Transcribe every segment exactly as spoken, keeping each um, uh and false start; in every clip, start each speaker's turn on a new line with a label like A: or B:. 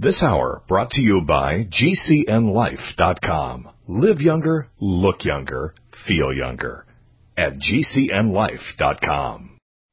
A: This hour brought to you by G C N life dot com. Live younger, look younger, feel younger at G C N life dot com.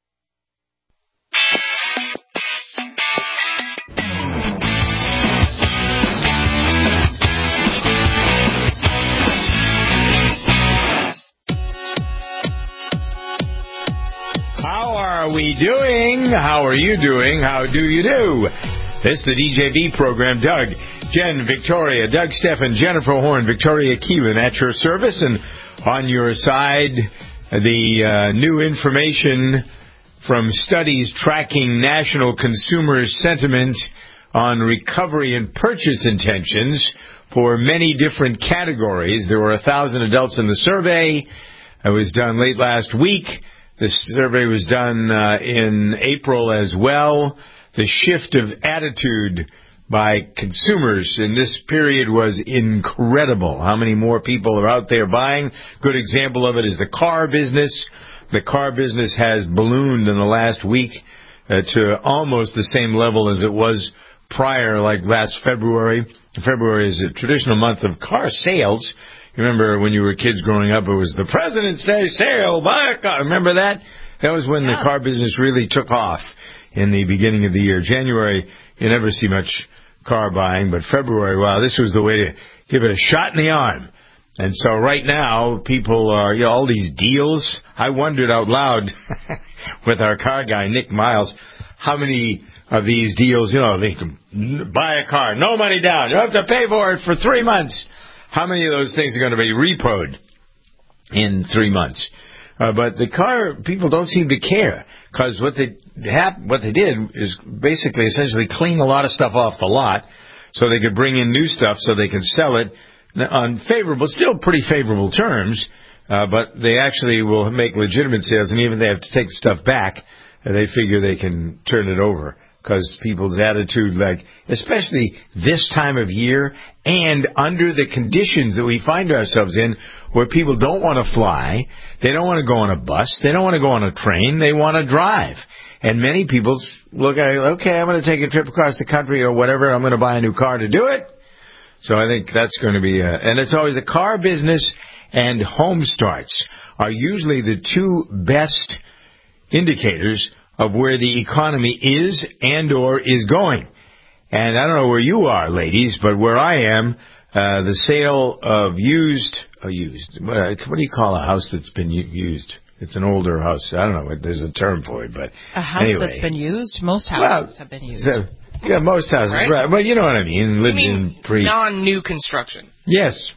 B: How are we doing? How are you doing? How do you do? This is the D J V program. Doug, Jen, Victoria, Doug, Stephen, Jennifer Horn, Victoria Keelan at your service. And on your side, the uh, new information from studies tracking national consumer sentiment on recovery and purchase intentions for many different categories. There were a thousand adults in the survey. It was done late last week. This survey was done uh, in April as well. The shift of attitude by consumers in this period was incredible. How many more people are out there buying? Good example of it is the car business. The car business has ballooned in the last week uh, to almost the same level as it was prior, like last February. February is a traditional month of car sales. You remember when you were kids growing up, it was the President's Day sale, buy a car. Remember that? That was when yeah. the car business really took off in the beginning of the year. January, you never see much car buying, but February, wow, this was the way to give it a shot in the arm. And so right now, people are, you know, all these deals. I wondered out loud with our car guy, Nick Miles, how many of these deals, you know, they can buy a car, no money down, you have to pay for it for three months. How many of those things are going to be repoed in three months? Uh, but the car people don't seem to care, because what they hap- what they did is basically essentially clean a lot of stuff off the lot so they could bring in new stuff so they could sell it on favorable, still pretty favorable terms, uh, but they actually will make legitimate sales, and even if they have to take the stuff back, uh, they figure they can turn it over. Because people's attitude, like, especially this time of year and under the conditions that we find ourselves in, where people don't want to fly, they don't want to go on a bus, they don't want to go on a train, they want to drive. And many people look at it, okay, I'm going to take a trip across the country or whatever, I'm going to buy a new car to do it. So I think that's going to be, a, and it's always the car business and home starts are usually the two best indicators of where the economy is and or is going. And I don't know where you are, ladies, but where I am, uh, the sale of used, uh, used, what do you call a house that's been used? It's an older house. I don't know. There's a term for it, but
C: a house
B: anyway.
C: that's been used? Most houses well, have been used.
B: So, yeah, most houses, right? right. Well, you know what I mean. Lived
D: you mean
B: in pre
D: non-new construction.
B: Yes.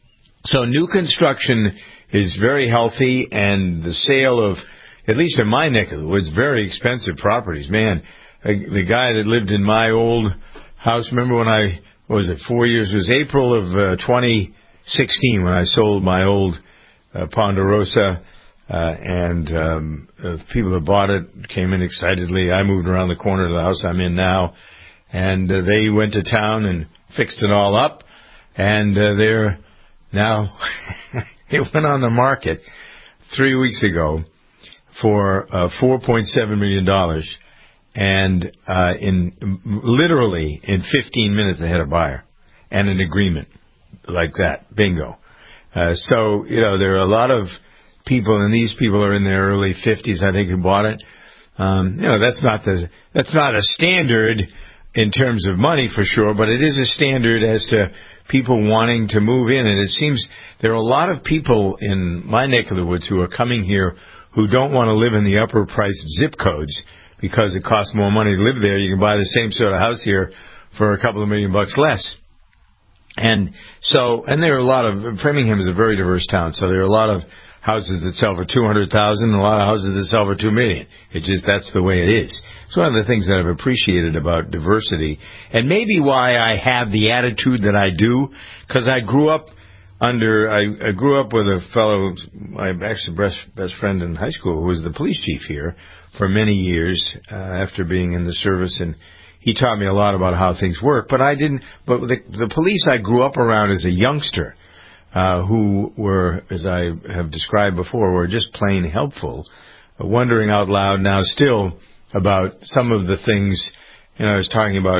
B: So new construction is very healthy, and the sale of, at least in my neck of the woods, very expensive properties. Man, the guy that lived in my old house, remember when I, what was it, four years, it was April of uh, twenty sixteen when I sold my old uh, Ponderosa, uh, and um, uh, people that bought it came in excitedly. I moved around the corner of the house I'm in now, and uh, they went to town and fixed it all up, and uh, they're now, it went on the market three weeks ago for uh, four point seven million dollars, and uh, in literally in fifteen minutes they had a buyer and an agreement like that. Bingo. Uh, so, you know, there are a lot of people, and these people are in their early fifties, I think, who bought it. Um, you know, that's not the that's not a standard in terms of money for sure, but it is a standard as to people wanting to move in. And it seems there are a lot of people in my neck of the woods who are coming here who don't want to live in the upper priced zip codes because it costs more money to live there. You can buy the same sort of house here for a couple of million bucks less. And so, and there are a lot of, Framingham is a very diverse town, so there are a lot of houses that sell for two hundred thousand dollars and a lot of houses that sell for two million dollars. It just, that's the way it is. It's one of the things that I've appreciated about diversity, and maybe why I have the attitude that I do, because I grew up under, I, I grew up with a fellow, my actually best, best friend in high school, who was the police chief here for many years uh, after being in the service, and he taught me a lot about how things work. But I didn't, but the, the police I grew up around as a youngster, uh, who were, as I have described before, were just plain helpful, uh, wondering out loud now still about some of the things, you know, I was talking about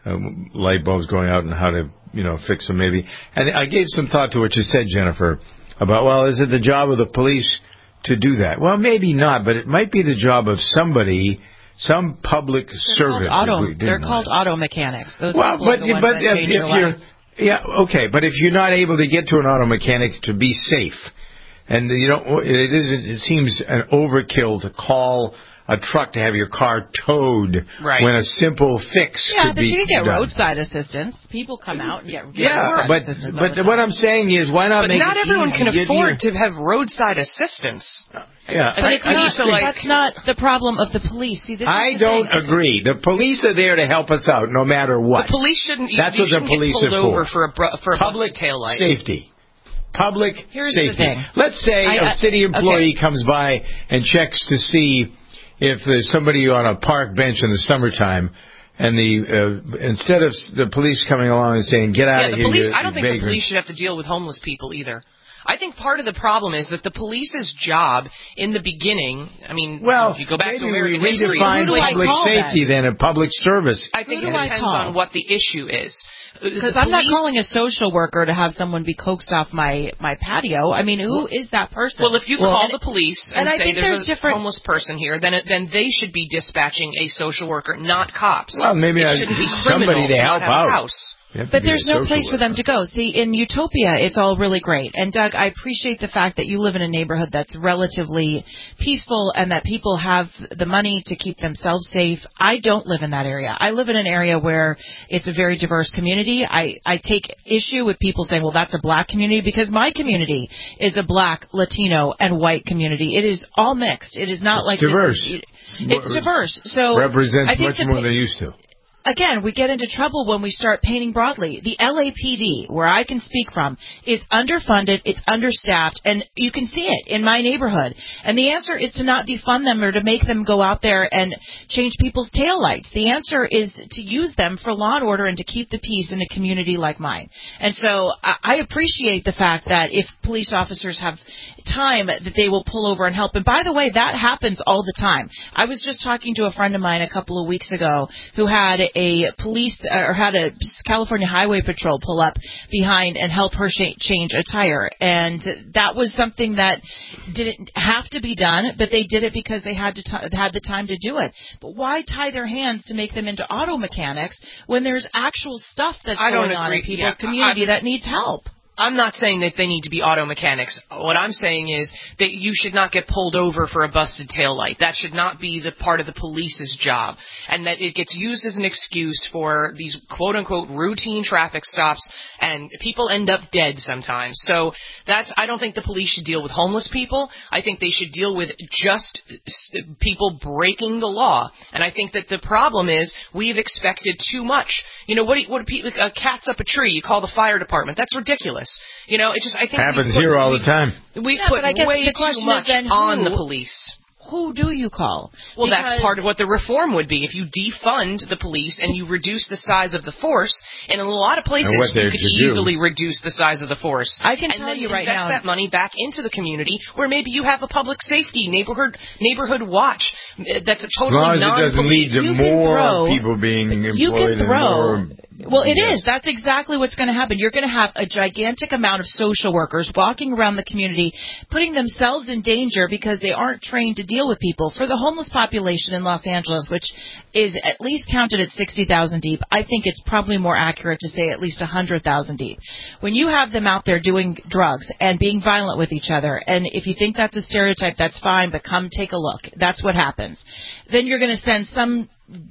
B: uh, light bulbs going out and how to, you know, fix them maybe. And I gave some thought to what you said, Jennifer, about, well, is it the job of the police to do that? Well, maybe not, but it might be the job of somebody, some public
C: they're
B: servant.
C: Called auto, they're
B: mind.
C: called auto mechanics. Those
B: well,
C: people
B: but,
C: are the ones
B: but
C: that
B: if,
C: change
B: if
C: your
B: you're,
C: lights.
B: yeah, okay, but if you're not able to get to an auto mechanic to be safe, and you know, it isn't, it seems an overkill to call a truck to have your car towed
D: right.
B: when a simple fix
C: yeah,
B: could
C: but
B: be
C: you can get
B: done.
C: roadside assistance. People come out and get, get
B: yeah,
C: roadside
B: but
C: assistance.
B: but what I'm saying is, why not
D: but
B: make
D: not
B: it
D: everyone
B: easy
D: can
B: to
D: afford
B: your...
D: to have roadside assistance.
B: Yeah,
C: but
D: I,
C: it's
D: I
C: not,
D: used to like.
C: That's not the problem of the police. See, this
B: I
C: is the
B: don't
C: thing.
B: agree. The police are there to help us out, no matter what.
D: The police shouldn't.
B: That's
D: you
B: what the
D: shouldn't
B: police
D: get pulled
B: are
D: over
B: for.
D: for a br- for a
B: Public
D: busted taillight.
B: safety. Public
C: Here's
B: safety.
C: the thing.
B: Let's say
C: I,
B: a city employee
C: okay.
B: comes by and checks to see if there's somebody on a park bench in the summertime, and the uh, instead of the police coming along and saying, "Get out
D: yeah,
B: of
D: the
B: here!"
D: Police,
B: you,
D: I don't
B: you
D: think
B: vagrant.
D: the police should have to deal with homeless people either. I think part of the problem is that the police's job in the beginning, I mean,
B: well,
D: if you go back
B: maybe
D: to American
B: we
D: history,
B: redefine
C: Who do I
B: public
C: call
B: safety
C: then?
B: then a public service.
D: I think
C: Who
D: it
C: do I
D: depends
C: call?
D: on what the issue is.
C: Because I'm not calling a social worker to have someone be coaxed off my, my patio. I mean, who is that person?
D: Well, if you
C: well,
D: call
C: and,
D: the police and,
C: and I
D: say
C: think
D: there's,
C: there's
D: a
C: different...
D: homeless person here, then it, then they should be dispatching a social worker, not cops.
B: Well, maybe
D: it
B: I,
D: shouldn't be
B: somebody
D: criminal
B: to help
D: not have
B: out.
D: a house.
C: But there's no place for them to go. See, in Utopia, it's all really great. And, Doug, I appreciate the fact that you live in a neighborhood that's relatively peaceful and that people have the money to keep themselves safe. I don't live in that area. I live in an area where it's a very diverse community. I, I take issue with people saying, well, that's a black community, because my community is a black, Latino, and white community. It is all mixed. It is not
B: it's
C: like
B: diverse.
C: This is, it's diverse. So
B: represents
C: I think
B: much
C: the,
B: more than they used to.
C: Again, we get into trouble when we start painting broadly. The L A P D, where I can speak from, is underfunded, it's understaffed, and you can see it in my neighborhood. And the answer is to not defund them or to make them go out there and change people's taillights. The answer is to use them for law and order and to keep the peace in a community like mine. And so I, I appreciate the fact that if police officers have time, that they will pull over and help. And by the way, that happens all the time. I was just talking to a friend of mine a couple of weeks ago who had a police or had a California Highway Patrol pull up behind and help her sh- change a tire, and that was something that didn't have to be done, but they did it because they had to t- had the time to do it. But why tie their hands to make them into auto mechanics when there's actual stuff that's
D: I don't
C: going on
D: agree.
C: in people's
D: Yeah,
C: community
D: I,
C: that needs help?
D: I'm not saying that they need to be auto mechanics. What I'm saying is that you should not get pulled over for a busted taillight. That should not be the part of the police's job. And that it gets used as an excuse for these quote-unquote routine traffic stops, and people end up dead sometimes. So that's, I don't think the police should deal with homeless people. I think they should deal with just people breaking the law. And I think that the problem is we've expected too much. You know, what do, you, what do people, a cat's up a tree, you call the fire department. That's ridiculous. You know, it just, I think
B: happens
D: we put,
B: here all
D: we,
B: the time.
D: We
C: yeah,
D: put
C: but I guess
D: way
C: the question
D: too much
C: is then who,
D: on the police.
C: Who do you call?
D: Well,
C: because
D: that's part of what the reform would be. If you defund the police and you reduce the size of the force, and in a lot of places you could easily do. reduce the size of the force.
C: I can
D: and
C: tell
D: then
C: you right
D: invest
C: now,
D: that money back into the community, where maybe you have a public safety neighborhood neighborhood watch that's a totally
B: non-police. As long as it doesn't lead to
C: you
B: more
C: throw,
B: people being employed.
C: You can throw.
B: And more,
C: well, it
B: yes.
C: is. That's exactly what's going to happen. You're going to have a gigantic amount of social workers walking around the community, putting themselves in danger because they aren't trained to deal with people. For the homeless population in Los Angeles, which is at least counted at sixty thousand deep, I think it's probably more accurate to say at least one hundred thousand deep. When you have them out there doing drugs and being violent with each other, and if you think that's a stereotype, that's fine, but come take a look. That's what happens. Then you're going to send some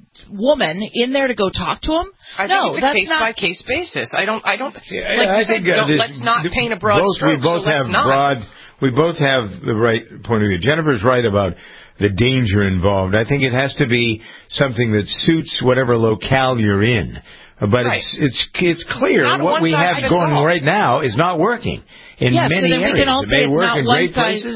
C: woman in there to go talk to him?
D: I
C: no,
D: think it's a
C: that's
D: case
C: not...
D: by case basis. I don't. I don't.
B: Yeah,
D: like
B: I
D: you said,
B: think, uh,
D: don't,
B: this,
D: let's not paint a broad
B: both,
D: stroke.
B: We both
D: so let's
B: have
D: not.
B: broad. We both have the right point of view. Jennifer's right about the danger involved. I think it has to be something that suits whatever locale you're in. But right. it's it's it's clear
D: it's
B: what we have going
D: all.
B: right now is not working in
C: yes,
B: many
C: so then
B: areas.
C: We can all
B: it may
C: say
B: work
C: it's not
B: in
C: one
B: great
C: size.
B: places.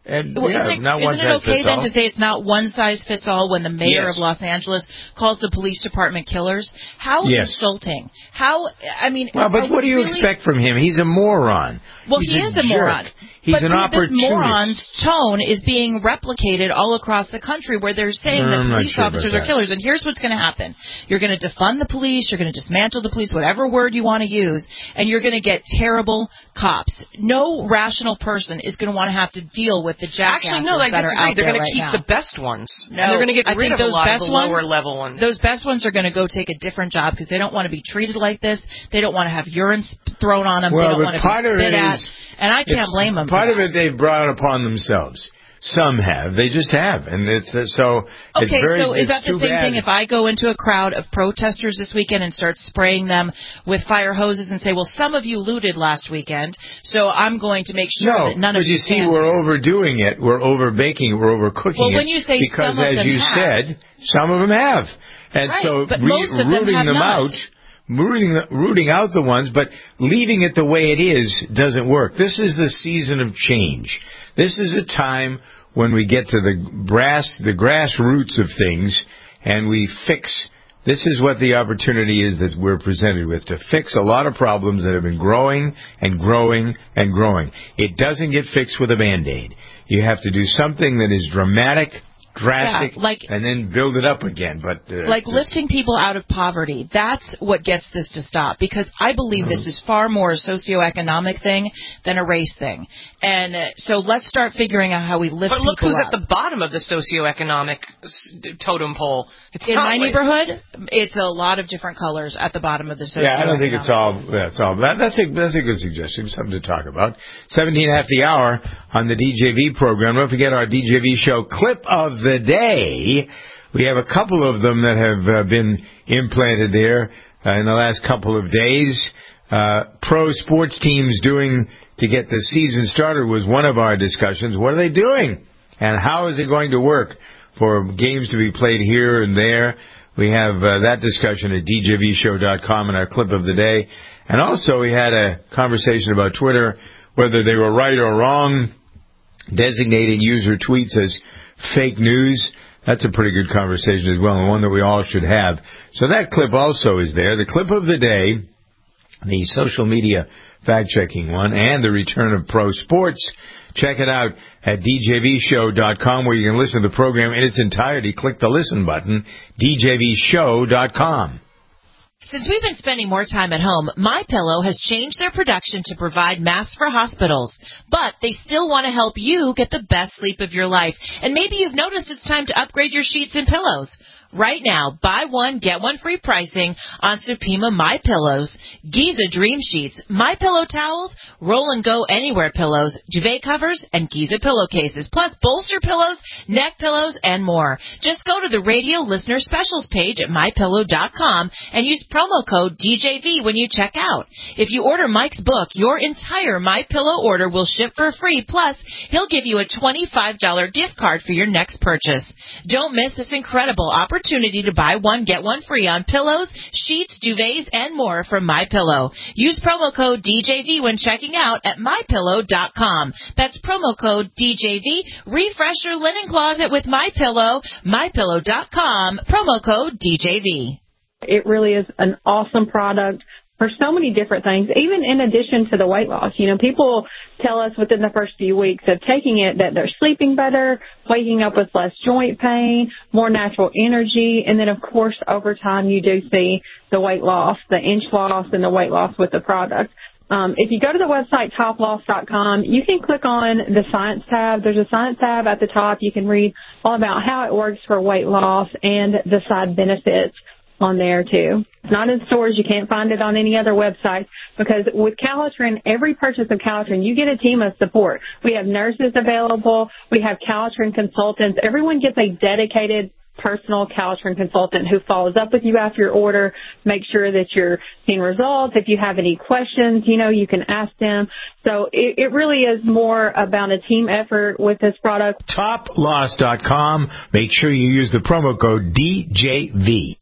B: And
C: Well,
B: yeah,
C: isn't it,
B: not one
C: isn't it
B: size
C: okay
B: fits
C: then
B: all.
C: to say it's not one size fits all when the mayor
B: Yes.
C: of Los Angeles calls the police department killers? How
B: Yes.
C: insulting! How I mean,
B: Well, but what do you
C: really,
B: expect from him? He's a moron.
C: Well,
B: He's
C: he
B: a
C: is a
B: jerk.
C: moron.
B: He's
C: but
B: an
C: this
B: opportunist.
C: moron's tone is being replicated all across the country where they're saying
B: I'm
C: that
B: not
C: police
B: sure about
C: officers are
B: that.
C: killers. And here's what's going to happen. You're going to defund the police. You're going to dismantle the police, whatever word you want to use, and you're going to get terrible cops. No rational person is going to want to have to deal with the jackasses
D: Actually, no, I
C: that are
D: disagree.
C: out
D: They're
C: there
D: going
C: right
D: to keep
C: now.
D: the best ones.
C: No,
D: and they're going to get
C: I
D: rid
C: think
D: of a
C: those
D: lot of
C: best
D: the lower
C: ones,
D: level ones.
C: Those best ones are going to go take a different job because they don't want to be treated like this. They don't want to have urine sp- thrown on them.
B: Well,
C: they don't
B: but
C: want to
B: part
C: be
B: of
C: spit
B: it
C: at.
B: is-
C: And I can't
B: It's-
C: blame them.
B: Part
C: for
B: of
C: that.
B: it they've brought upon themselves. Some have. They just have. And it's uh, so it's
C: Okay,
B: very,
C: so is
B: it's
C: that the
B: too
C: same
B: bad.
C: thing if I go into a crowd of protesters this weekend and start spraying them with fire hoses and say, well, some of you looted last weekend, so I'm going to make sure
B: No,
C: that none
B: but
C: of
B: you
C: you
B: see,
C: stand
B: we're
C: here.
B: overdoing it. We're overbaking it. We're overcooking
C: Well,
B: it.
C: when you say
B: because,
C: some of
B: as
C: them
B: you
C: have-
B: said, some of them have, and
C: Right,
B: so
C: but
B: re-
C: most of them
B: rooting
C: have
B: them
C: not.
B: out, rooting the, rooting out the ones, but leaving it the way it is doesn't work. This is the season of change. This is a time when we get to the brass, the grassroots of things, and we fix. This is what the opportunity is that we're presented with, to fix a lot of problems that have been growing and growing and growing. It doesn't get fixed with a Band-Aid. You have to do something that is dramatic, drastic,
C: Yeah, like-
B: and then build it up again. But uh,
C: Like
B: this-
C: lifting people out of poverty. That's what gets this to stop, because I believe this is far more a socioeconomic thing than a race thing. And uh, so let's start figuring out how we lift
D: But look
C: people
D: who's
C: up.
D: at the bottom of the socioeconomic s- totem pole. It's
C: In
D: not
C: my
D: like-
C: neighborhood, it's a lot of different colors at the bottom of the socioeconomic.
B: Yeah, I don't think it's all. That's all. That, that's a that's a good suggestion. Something to talk about. Seventeen after the hour on the D J V program. Don't forget our D J V show clip of the day. We have a couple of them that have uh, been implanted there uh, in the last couple of days. Uh, pro sports teams doing to get the season started was one of our discussions. What are they doing, and how is it going to work for games to be played here and there? We have uh, that discussion at d j v show dot com in our clip of the day. And also we had a conversation about Twitter, whether they were right or wrong, designating user tweets as fake news. That's a pretty good conversation as well, and one that we all should have. So that clip also is there. The clip of the day, the social media fact-checking one, and the return of pro sports. Check it out at d j v show dot com, where you can listen to the program in its entirety. Click the listen button, d j v show dot com.
C: Since we've been spending more time at home, MyPillow has changed their production to provide masks for hospitals. But they still want to help you get the best sleep of your life. And maybe you've noticed it's time to upgrade your sheets and pillows. Right now, buy one, get one free pricing on Supima My Pillows, Giza Dream Sheets, My Pillow towels, Roll and Go Anywhere pillows, duvet covers, and Giza pillowcases, plus bolster pillows, neck pillows, and more. Just go to the radio listener specials page at my pillow dot com and use promo code D J V when you check out. If you order Mike's book, your entire My Pillow order will ship for free, plus he'll give you a twenty-five dollars gift card for your next purchase. Don't miss this incredible opportunity opportunity to buy one, get one free on pillows, sheets, duvets, and more from MyPillow. Use promo code D J V when checking out at my pillow dot com. That's promo code D J V. Refresh your linen closet with MyPillow. my pillow dot com. Promo code D J V.
E: It really is an awesome product for so many different things, even in addition to the weight loss. You know, people tell us within the first few weeks of taking it that they're sleeping better, waking up with less joint pain, more natural energy, and then, of course, over time you do see the weight loss, the inch loss, and the weight loss with the product. Um, if you go to the website top loss dot com, you can click on the Science tab. There's a Science tab at the top. You can read all about how it works for weight loss and the side benefits on there too. It's not in stores. You can't find it on any other website, because with Calitrin, every purchase of Calitrin, you get a team of support. We have nurses available. We have Calitrin consultants. Everyone gets a dedicated personal Calitrin consultant who follows up with you after your order, make sure that you're seeing results. If you have any questions, you know, you can ask them. So it, it really is more about a team effort with this product.
B: top loss dot com. Make sure you use the promo code D J V.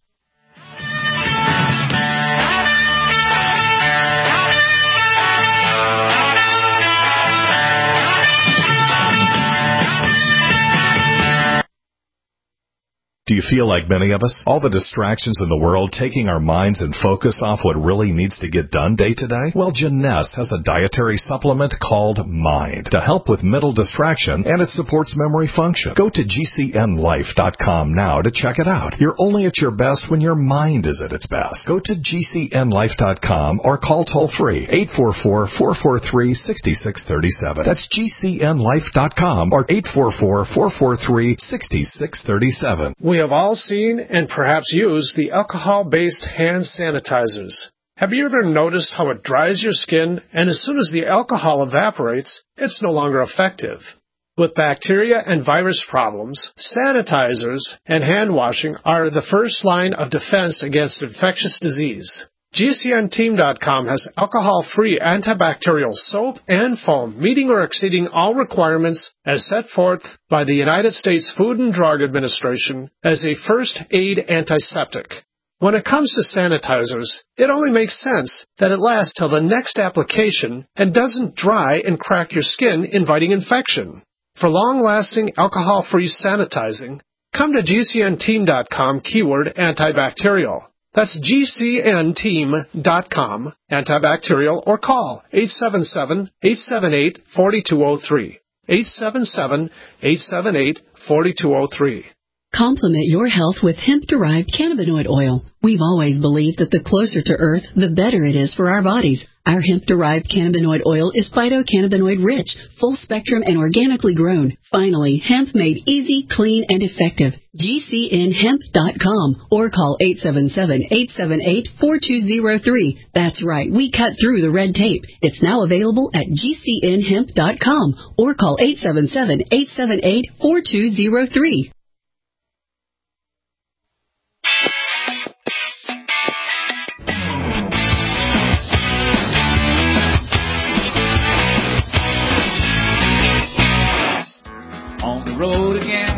A: feel like many of us? All the distractions in the world taking our minds and focus off what really needs to get done day to day? Well, Jeunesse has a dietary supplement called Mind to help with mental distraction, and it supports memory function. Go to G C N life dot com now to check it out. You're only at your best when your mind is at its best. Go to G C N life dot com or call toll-free eight four four, four four three, six six three seven. That's G C N life dot com or eight four four, four four three, six six three seven.
F: We have all seen and perhaps used the alcohol-based hand sanitizers. Have you ever noticed how it dries your skin, and as soon as the alcohol evaporates, it's no longer effective? With bacteria and virus problems, sanitizers and hand washing are the first line of defense against infectious disease. G C N team dot com has alcohol-free antibacterial soap and foam meeting or exceeding all requirements as set forth by the United States Food and Drug Administration as a first aid antiseptic. When it comes to sanitizers, it only makes sense that it lasts till the next application and doesn't dry and crack your skin, inviting infection. For long-lasting alcohol-free sanitizing, come to G C N team dot com keyword antibacterial. That's G C N team dot com antibacterial, or call eight seven seven, eight seven eight, four two zero three. eight seven seven, eight seven eight, four two zero three.
G: Complement your health with hemp-derived cannabinoid oil. We've always believed that the closer to Earth, the better it is for our bodies. Our hemp-derived cannabinoid oil is phytocannabinoid rich, full-spectrum, and organically grown. Finally, hemp made easy, clean, and effective. G C N hemp dot com or call eight seven seven, eight seven eight, four two zero three. That's right, we cut through the red tape. It's now available at G C N hemp dot com or call eight seven seven, eight seven eight, four two zero three.
H: Road again.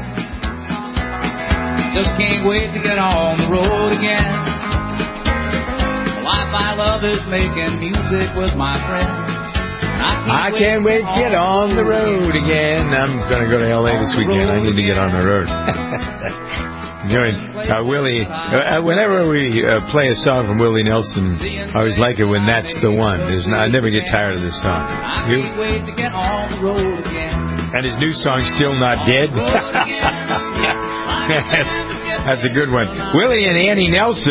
H: Just can't wait to get on the road again. The life I love is making music with my friends.
B: I can't, I can't wait to get on the road again. I'm going to go to L A this weekend. I need to get on the road. Enjoying uh, Willie. Uh, whenever we uh, play a song from Willie Nelson, I always like it when that's the one. There's not, I never get tired of this song. You?
H: I can't wait to get on the road again.
B: And his new song, Still Not Dead. That's a good one. Willie and Annie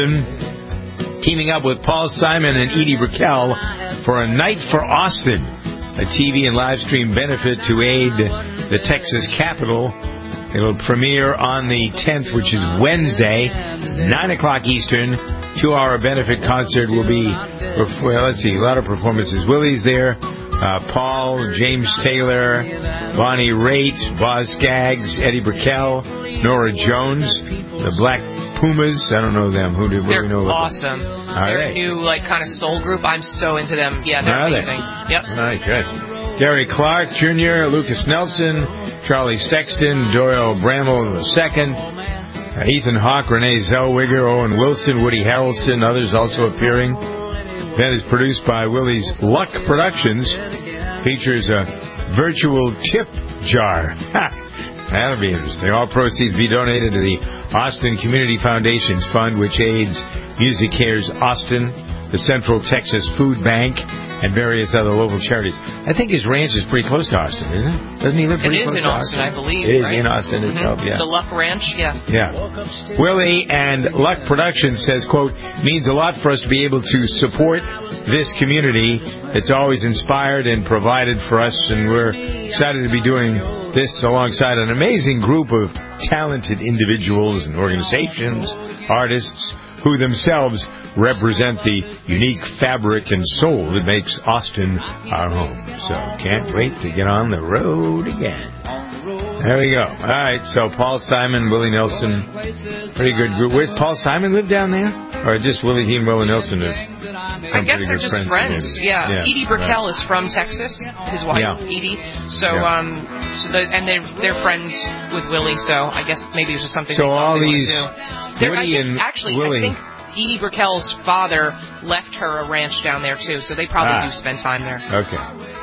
B: Nelson teaming up with Paul Simon and Edie Brickell for A Night for Austin, a T V and live stream benefit to aid the Texas Capitol. It'll premiere on the tenth, which is Wednesday, nine o'clock Eastern. Two-hour benefit concert will be, well, let's see, a lot of performances. Willie's there. Uh, Paul, James Taylor, Bonnie Raitt, Boz Scaggs, Eddie Brickell, Nora Jones, the Black Pumas. I don't know them. Who do we know?
D: They're awesome.
B: Are
D: they're
B: they?
D: a new, like, kind of soul group. I'm so into them. Yeah, they're
B: Are
D: amazing.
B: They?
D: Yep.
B: All right, good. Gary Clark Junior, Lucas Nelson, Charlie Sexton, Doyle Bramble the second, uh, Ethan Hawke, Renee Zellweger, Owen Wilson, Woody Harrelson, others also appearing. That is produced by Willie's Luck Productions. Features a virtual tip jar. That'll be interesting. All proceeds be donated to the Austin Community Foundations Fund, which aids Music Cares Austin, the Central Texas Food Bank, and various other local charities. I think his ranch is pretty close to Austin, isn't it? Doesn't he live pretty
D: close
B: to
D: to Austin? It is in Austin, I believe.
B: It is
D: right?
B: in Austin itself,
D: mm-hmm.
B: yeah.
D: The Luck Ranch, yeah.
B: Yeah. Willie and Luck Productions says, quote, means a lot for us to be able to support this community. It's always inspired and provided for us, and we're excited to be doing this alongside an amazing group of talented individuals and organizations, artists, who themselves represent the unique fabric and soul that makes Austin our home. So can't wait to get on the road again. There we go. All right, so Paul Simon, Willie Nelson, pretty good group. Where's Paul Simon live down there? Or just Willie he and Willie Nelson have
D: I guess they're just friends. friends. Yeah. yeah. Edie Brickell right. is from Texas, his wife, yeah. Edie. So, yeah. um, so the, and they're, they're friends with Willie, so I guess maybe it was just something
B: so
D: they
B: all
D: they
B: these,
D: Woody
B: and
D: Actually,
B: Willie.
D: I think Edie Brickell's father left her a ranch down there, too, so they probably ah. do spend time there.
B: Okay.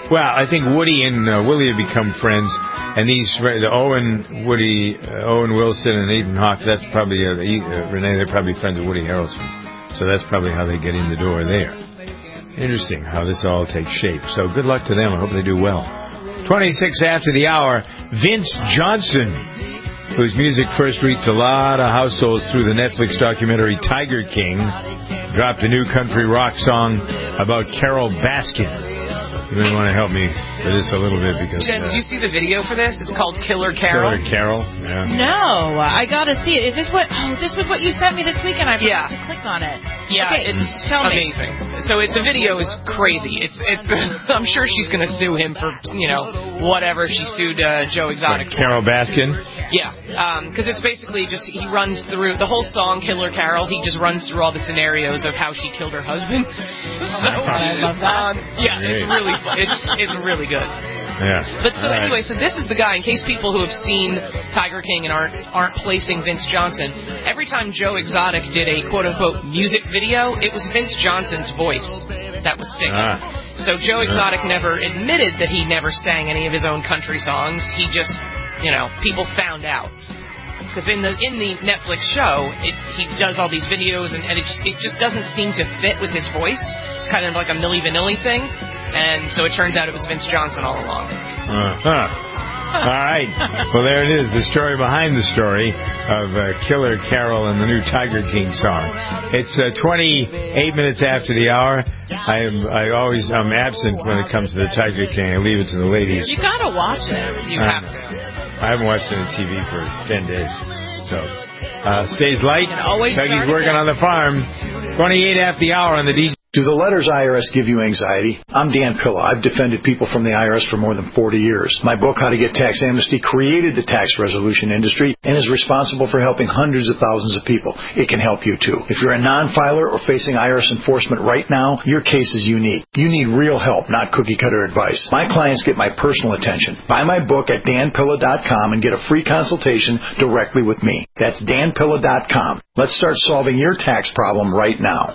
B: Well, I think Woody and uh, Willie have become friends, and these the Owen, Woody, uh, Owen Wilson, and Ethan Hawke. That's probably uh, uh, Renee. They're probably friends with Woody Harrelson, so that's probably how they get in the door there. Interesting how this all takes shape. So good luck to them. I hope they do well. Twenty-six after the hour, Vince Johnson, whose music first reached a lot of households through the Netflix documentary Tiger King, dropped a new country rock song about Carole Baskin. You may want to help me with this a little bit because...
D: Jen,
B: uh,
D: did you see the video for this? It's called Killer Carol.
B: Killer Carol, yeah.
C: No, I gotta see it. Is this what? Oh, this was what you sent me this weekend. I forgot
D: Yeah.
C: to click on it.
D: Yeah,
C: okay,
D: it's
C: tell me.
D: amazing. So it, the video is crazy. It's it's. I'm sure she's going to sue him for, you know, whatever she sued uh, Joe Exotic for.
B: Carole Baskin?
D: Yeah, because um, it's basically just he runs through the whole song Killer Carol. He just runs through all the scenarios of how she killed her husband. So
C: I love that.
D: Um, yeah, it's really it's it's really good.
B: Yeah.
D: But so
B: All right.
D: anyway, so this is the guy. In case people who have seen Tiger King and aren't aren't placing Vince Johnson, every time Joe Exotic did a quote unquote music video, it was Vince Johnson's voice that was singing.
B: Ah.
D: So Joe Exotic never admitted that he never sang any of his own country songs. He just, you know, people found out. Because in the in the Netflix show, it, he does all these videos, and, and it, just, it just doesn't seem to fit with his voice. It's kind of like a Milli Vanilli thing. And so it turns out it was Vince Johnson all along.
B: Uh-huh. All right. Well, there it is, the story behind the story of uh, Killer Carol and the new Tiger King song. It's uh, twenty-eight minutes after the hour. I am I always I'm absent when it comes to the Tiger King. I leave it to the ladies.
C: You gotta watch it.
D: You
B: Uh,
D: have to.
B: I haven't watched it on T V for ten days. So, uh, stays light.
C: You can always
B: Dougie's
C: start
B: working
C: again.
B: on the farm. twenty-eight after the hour on the D J.
I: Do the letters I R S give you anxiety? I'm Dan Pilla. I've defended people from the I R S for more than forty years. My book, How to Get Tax Amnesty, created the tax resolution industry and is responsible for helping hundreds of thousands of people. It can help you too. If you're a non-filer or facing I R S enforcement right now, your case is unique. You need real help, not cookie-cutter advice. My clients get my personal attention. Buy my book at dan pilla dot com and get a free consultation directly with me. That's dan pilla dot com. Let's start solving your tax problem right now.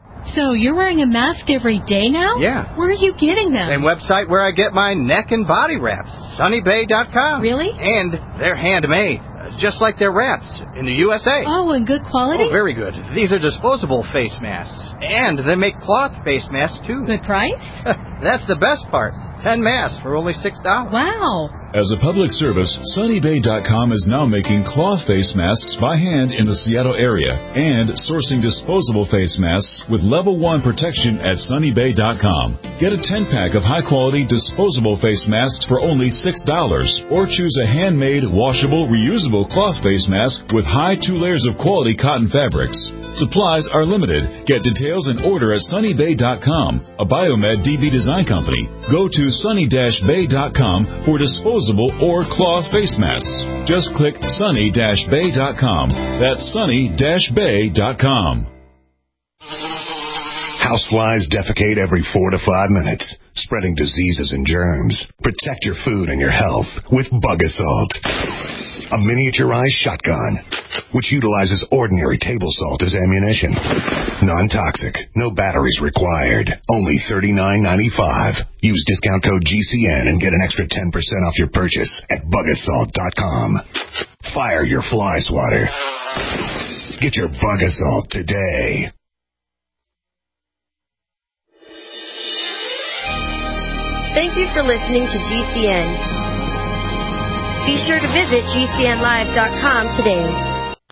J: So you're wearing a mask every day now?
K: Yeah.
J: Where are you getting them?
K: Same website where I get my neck and body wraps, sunny bay dot com.
J: Really?
K: And they're handmade, uh, just like their wraps in the U S A.
J: Oh, and good quality?
K: Oh, very good. These are disposable face masks. And they make cloth face masks, too.
J: Good price?
K: That's the best part. Ten masks for only six dollars.
J: Wow.
L: As a public service, sunny bay dot com is now making cloth face masks by hand in the Seattle area and sourcing disposable face masks with level one protection at sunny bay dot com. Get a ten-pack of high-quality disposable face masks for only six dollars or choose a handmade, washable, reusable cloth face mask with high two layers of quality cotton fabrics. Supplies are limited. Get details and order at sunny bay dot com, a Biomed D B design company. Go to sunny bay dot com for disposable or cloth face masks. Just click sunny bay dot com. That's sunny bay dot com.
M: Houseflies defecate every four to five minutes, spreading diseases and germs. Protect your food and your health with Bug Assault, a miniaturized shotgun which utilizes ordinary table salt as ammunition. Non-toxic, no batteries required. Only thirty-nine ninety-five. Use discount code G C N and get an extra ten percent off your purchase at bug assault dot com. Fire your fly swatter. Get your Bug Assault today.
N: Thank you for listening to G C N. Be sure to visit G C N live dot com today.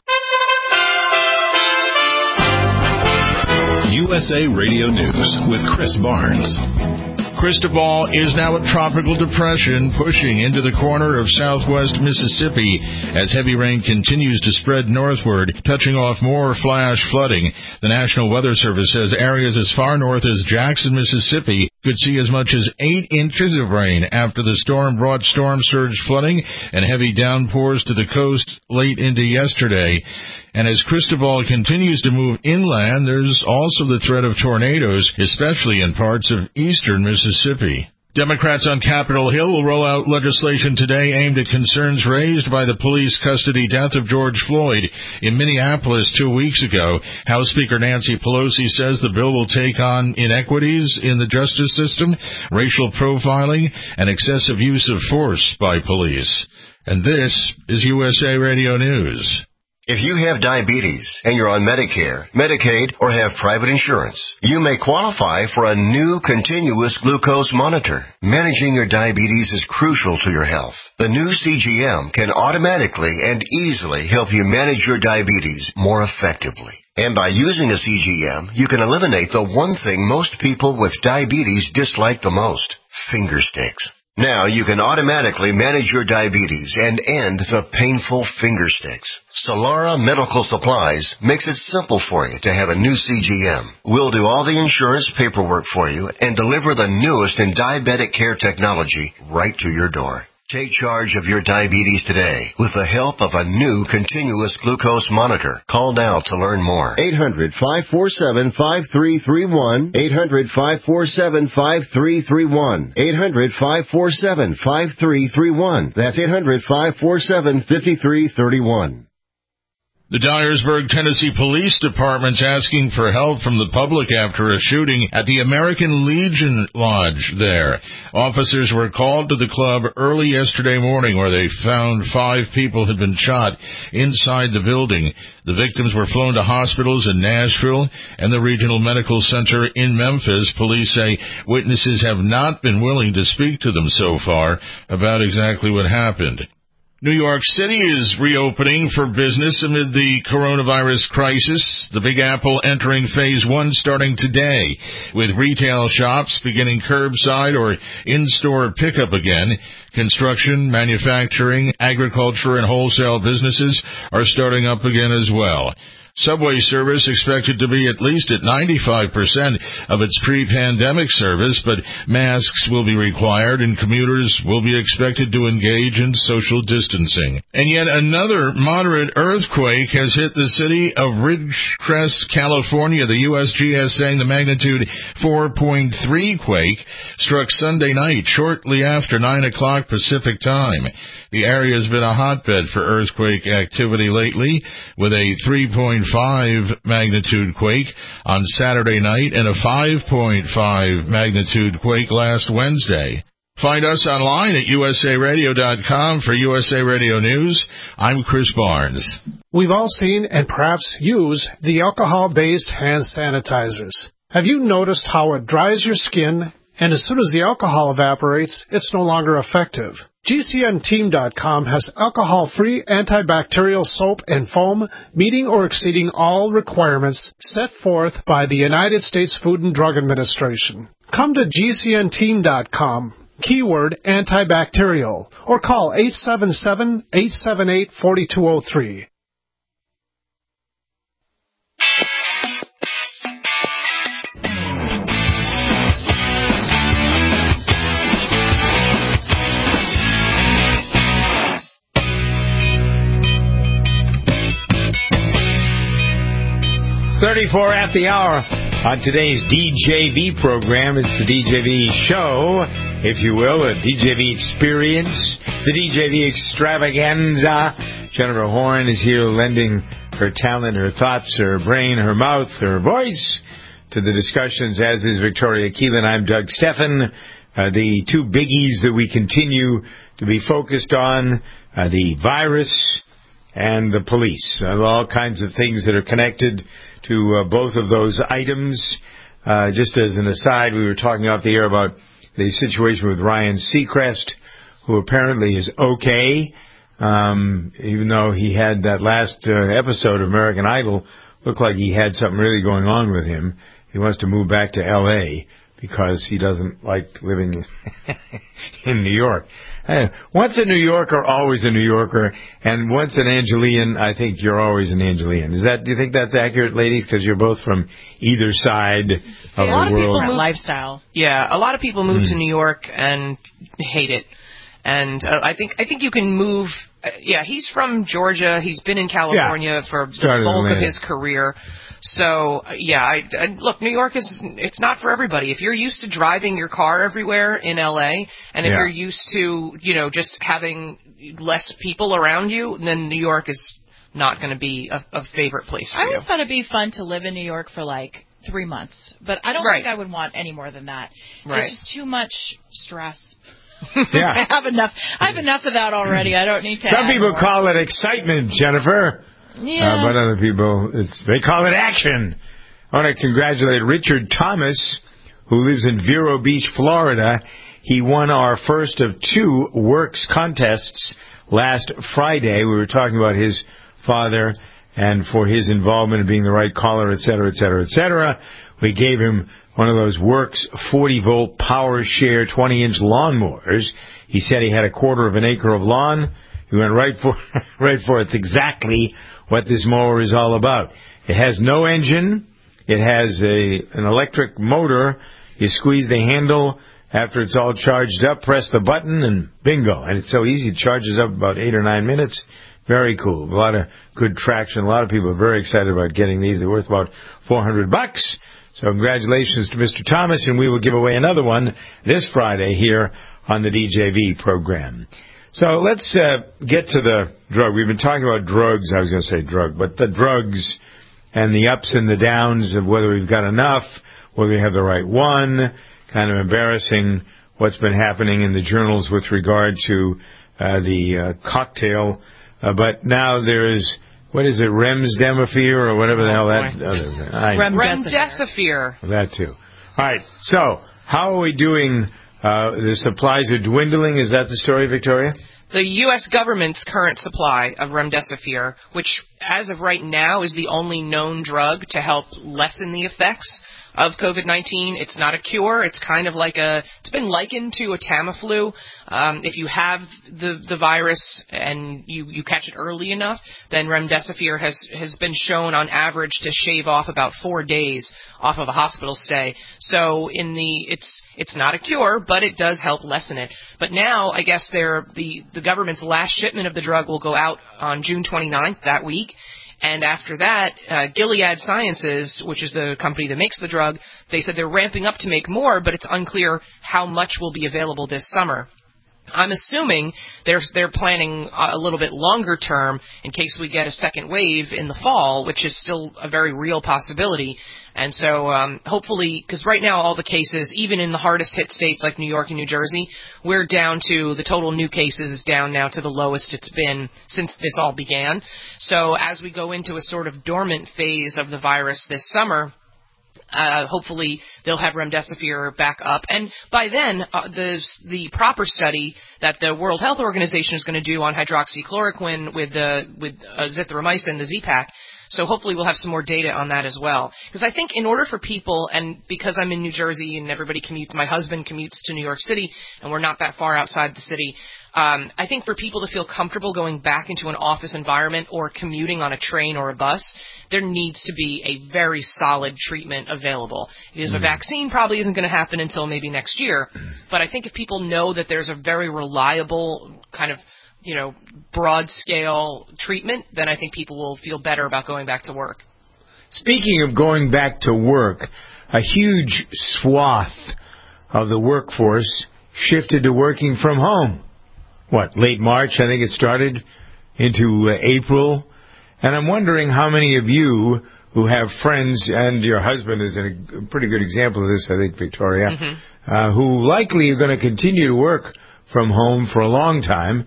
L: U S A Radio News with Chris Barnes.
O: Cristobal is now a tropical depression pushing into the corner of southwest Mississippi as heavy rain continues to spread northward, touching off more flash flooding. The National Weather Service says areas as far north as Jackson, Mississippi could see as much as eight inches of rain after the storm brought storm surge flooding and heavy downpours to the coast late into yesterday. And as Cristobal continues to move inland, there's also the threat of tornadoes, especially in parts of eastern Mississippi. Democrats on Capitol Hill will roll out legislation today aimed at concerns raised by the police custody death of George Floyd in Minneapolis two weeks ago. House Speaker Nancy Pelosi says the bill will take on inequities in the justice system, racial profiling, and excessive use of force by police. And this is U S A Radio News.
P: If you have diabetes and you're on Medicare, Medicaid, or have private insurance, you may qualify for a new continuous glucose monitor. Managing your diabetes is crucial to your health. The new C G M can automatically and easily help you manage your diabetes more effectively. And by using a C G M, you can eliminate the one thing most people with diabetes dislike the most: finger sticks. Now you can automatically manage your diabetes and end the painful finger sticks. Solara Medical Supplies makes it simple for you to have a new C G M. We'll do all the insurance paperwork for you and deliver the newest in diabetic care technology right to your door. Take charge of your diabetes today with the help of a new continuous glucose monitor. Call now to learn more.
Q: eight hundred, five four seven, five three three one. eight hundred, five four seven, five three three one. eight hundred, five four seven, five three three one. That's eight hundred, five four seven, five three three one.
O: The Dyersburg, Tennessee Police Department's asking for help from the public after a shooting at the American Legion Lodge there. Officers were called to the club early yesterday morning where they found five people had been shot inside the building. The victims were flown to hospitals in Nashville and the Regional Medical Center in Memphis. Police say witnesses have not been willing to speak to them so far about exactly what happened. New York City is reopening for business amid the coronavirus crisis. The Big Apple entering phase one starting today, with retail shops beginning curbside or in-store pickup again. Construction, manufacturing, agriculture, and wholesale businesses are starting up again as well. Subway service expected to be at least at ninety-five percent of its pre-pandemic service, but masks will be required and commuters will be expected to engage in social distancing. And yet another moderate earthquake has hit the city of Ridgecrest, California. The U S G S saying the magnitude four point three quake struck Sunday night shortly after nine o'clock Pacific time. The area has been a hotbed for earthquake activity lately, with a three point five magnitude quake on Saturday night and a five point five magnitude quake last Wednesday. Find us online at U S A radio dot com for U S A Radio News. I'm Chris Barnes.
F: We've all seen and perhaps use the alcohol-based hand sanitizers. Have you noticed how it dries your skin, and as soon as the alcohol evaporates, it's no longer effective? G C N team dot com has alcohol-free antibacterial soap and foam meeting or exceeding all requirements set forth by the United States Food and Drug Administration. Come to G C N team dot com, keyword antibacterial, or call eight seven seven, eight seven eight, four two zero three.
B: thirty-four at the hour on today's D J V program. It's the D J V show, if you will, a D J V experience, the D J V extravaganza. Jennifer Horn is here lending her talent, her thoughts, her brain, her mouth, her voice to the discussions, as is Victoria Keelan. I'm Doug Steffen. Uh, the two biggies that we continue to be focused on, uh, the virus and the police. Uh, all kinds of things that are connected to uh, both of those items. Uh, just as an aside, we were talking off the air about the situation with Ryan Seacrest, who apparently is okay, um, even though he had that last uh, episode of American Idol, looked like he had something really going on with him. He wants to move back to L A because he doesn't like living in New York. Uh, once a New Yorker, always a New Yorker, and once an Angelian, I think you're always an Angelian. Is that? Do you think that's accurate, ladies? Because you're both from either side of
D: a
B: the
D: lot
B: world.
D: Of people move, lifestyle. Yeah, a lot of people move mm. to New York and hate it. And uh, I think I think you can move. Uh, yeah, he's from Georgia. He's been in California yeah. for the
B: Started
D: bulk of his career. So, yeah, I, I, look, New York is, it's not for everybody. If you're used to driving your car everywhere in L A, and if
B: Yeah.
D: you're used to, you know, just having less people around you, then New York is not going to be a, a favorite place for
C: I
D: you.
C: always thought it'd be fun to live in New York for like three months, but I don't
D: Right.
C: think I would want any more than that.
D: Right.
C: It's just too much stress.
B: Yeah.
C: I have enough. I have enough of that already. I don't need to.
B: Some
C: add
B: people
C: more.
B: call it excitement, Jennifer.
C: Yeah.
B: Uh, but other people, it's they call it action. I want to congratulate Richard Thomas, who lives in Vero Beach, Florida. He won our first of two Works contests last Friday. We were talking about his father and for his involvement in being the right caller, et cetera, et cetera, et cetera. We gave him one of those Works forty-volt Power Share twenty-inch lawnmowers. He said he had a quarter of an acre of lawn. He went right for right for it. It's exactly what this mower is all about. It has no engine. It has a an electric motor. You squeeze the handle. After it's all charged up, press the button, and bingo. And it's so easy. It charges up about eight or nine minutes. Very cool. A lot of good traction. A lot of people are very excited about getting these. They're worth about four hundred bucks. So congratulations to Mister Thomas, and we will give away another one this Friday here on the D J V program. So let's uh, get to the drug. We've been talking about drugs. I was going to say drug, but the drugs and the ups and the downs of whether we've got enough, whether we have the right one. Kind of embarrassing what's been happening in the journals with regard to uh, the uh, cocktail. Uh, but now there is, what is it, Remdesivir or whatever the hell that other I,
D: Remdesivir.
B: That too. All right. So how are we doing? Uh, the supplies are dwindling. Is that the story, Victoria?
D: The U S government's current supply of Remdesivir, which as of right now is the only known drug to help lessen the effects of COVID nineteen. It's not a cure. It's kind of like a, it's been likened to a Tamiflu. Um, if you have the, the virus and you, you catch it early enough, then Remdesivir has, has been shown on average to shave off about four days off of a hospital stay. So in the, it's, it's not a cure, but it does help lessen it. But now, I guess they're, the, the government's last shipment of the drug will go out on June twenty-ninth, that week. And after that, uh, Gilead Sciences, which is the company that makes the drug, they said they're ramping up to make more, but it's unclear how much will be available this summer. I'm assuming they're they're planning a little bit longer term in case we get a second wave in the fall, which is still a very real possibility. And so um, hopefully, because right now all the cases, even in the hardest hit states like New York and New Jersey, we're down to, the total new cases is down now to the lowest it's been since this all began. So as we go into a sort of dormant phase of the virus this summer, Uh, hopefully they'll have Remdesivir back up. And by then, uh, the the proper study that the World Health Organization is going to do on hydroxychloroquine with the with uh, azithromycin, the Z-Pak. So hopefully we'll have some more data on that as well. Because I think in order for people, and because I'm in New Jersey and everybody commutes, my husband commutes to New York City, and we're not that far outside the city, um, I think for people to feel comfortable going back into an office environment or commuting on a train or a bus, there needs to be a very solid treatment available. Because a vaccine probably isn't going to happen until maybe next year. But I think if people know that there's a very reliable kind of, you know, broad-scale treatment, then I think people will feel better about going back to work.
B: Speaking of going back to work, a huge swath of the workforce shifted to working from home. What, late March, I think it started, into uh, April. And I'm wondering how many of you who have friends, and your husband is a pretty good example of this, I think, Victoria, mm-hmm. uh, who likely are going to continue to work from home for a long time,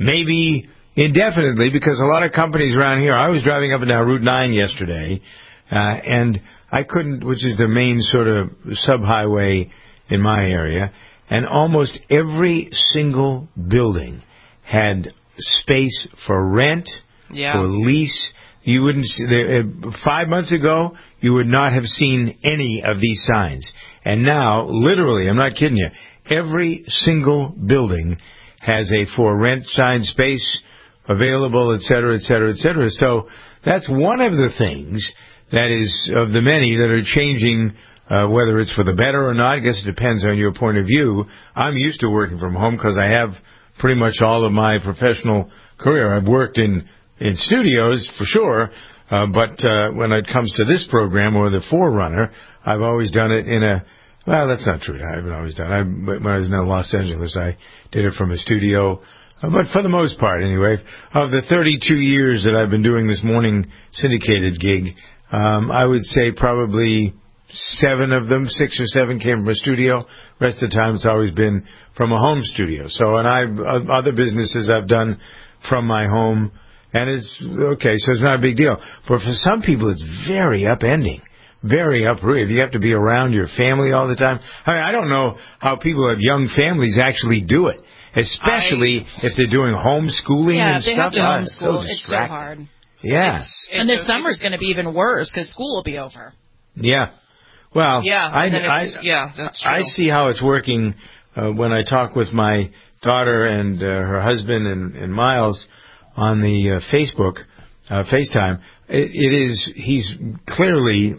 B: maybe indefinitely, because a lot of companies around here, I was driving up and down Route nine yesterday, uh, and I couldn't, which is the main sort of sub-highway in my area, and almost every single building had space for rent,
D: yeah.
B: for lease. You wouldn't see, uh, five months ago, you would not have seen any of these signs. And now, literally, I'm not kidding you, every single building has a for rent sign, space available, et cetera, et cetera, et cetera. So that's one of the things that is of the many that are changing, uh, whether it's for the better or not. I guess it depends on your point of view. I'm used to working from home because I have pretty much all of my professional career. I've worked in, in studios, for sure, Uh, but uh, when it comes to this program or the Forerunner, I've always done it in a, well, that's not true. I haven't always done it. I, when I was in Los Angeles, I did it from a studio. Uh, but for the most part, anyway, of the thirty-two years that I've been doing this morning syndicated gig, um, I would say probably seven of them, six or seven came from a studio. Rest of the time, it's always been from a home studio. So, and I, other businesses I've done from my home, and it's okay. So it's not a big deal. But for some people, it's very upending, very uprooted. You have to be around your family all the time. I mean, I don't know how people who have young families actually do it, especially I, if they're doing homeschooling
C: yeah,
B: and
C: they
B: stuff.
C: Have to
B: oh,
C: homeschool.
B: it's so
C: It's so hard.
B: Yeah,
C: it's, it's and this summer's going to be even worse because school will be over.
B: Yeah. Well,
D: yeah,
B: I, I,
D: yeah, that's true.
B: I see how it's working uh, when I talk with my daughter and uh, her husband and, and Miles on the uh, Facebook, uh, FaceTime. It, it is, he's clearly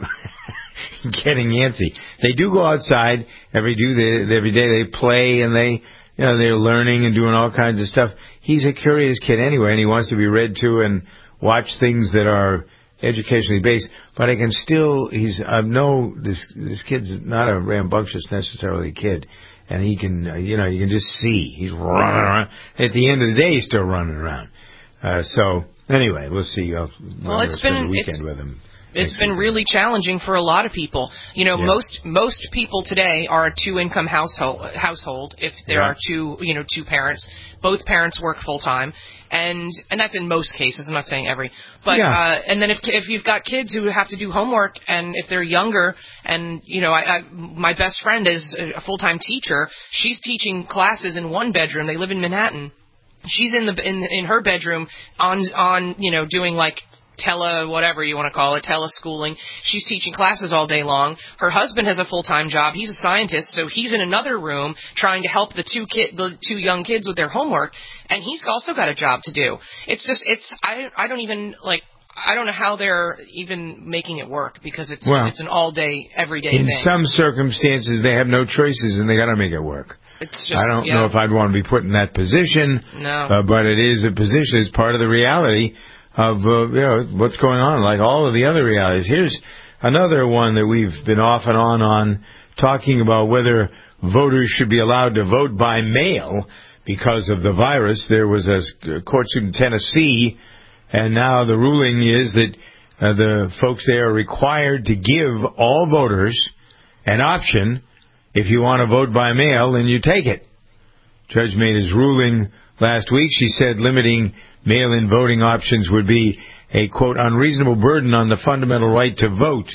B: getting antsy. They do go outside every do they, every day. They play and they, you know, they're learning and doing all kinds of stuff. He's a curious kid anyway, and he wants to be read to and watch things that are educationally based, but I can still, he's, I know this, this kid's not a rambunctious necessarily kid, and he can, uh, you know, you can just see, he's running around. At the end of the day, he's still running around. Uh, so, anyway, we'll see. I'll,
D: well, it's been,
B: the weekend
D: it's,
B: with him.
D: It's been really challenging for a lot of people. You know,
B: yeah.
D: most most people today are a two-income household. Household, if there
B: yeah.
D: are two, you know, two parents, both parents work full time, and and that's in most cases. I'm not saying every, but
B: yeah.
D: uh, and then if if you've got kids who have to do homework, and if they're younger, and you know, I, I my best friend is a full-time teacher. She's teaching classes in one bedroom. They live in Manhattan. She's in the in in her bedroom on on you know doing like. tele, whatever you want to call it, teleschooling. She's teaching classes all day long. Her husband has a full-time job. He's a scientist, so he's in another room trying to help the two kid, the two young kids with their homework, and he's also got a job to do. It's just, it's, I, I don't even, like, I don't know how they're even making it work because it's, well, it's an all-day, everyday
B: in
D: thing.
B: In some circumstances, they have no choices and they got to make it work.
D: It's just,
B: I don't
D: yeah.
B: know if I'd want to be put in that position,
D: no.
B: uh, but it is a position. It's part of the reality of uh, you know what's going on, like all of the other realities. Here's another one that we've been off and on on, talking about whether voters should be allowed to vote by mail because of the virus. There was a court suit in Tennessee, and now the ruling is that uh, the folks there are required to give all voters an option. If you want to vote by mail, then you take it. Judge made his ruling last week. She said limiting mail-in voting options would be a, quote, unreasonable burden on the fundamental right to vote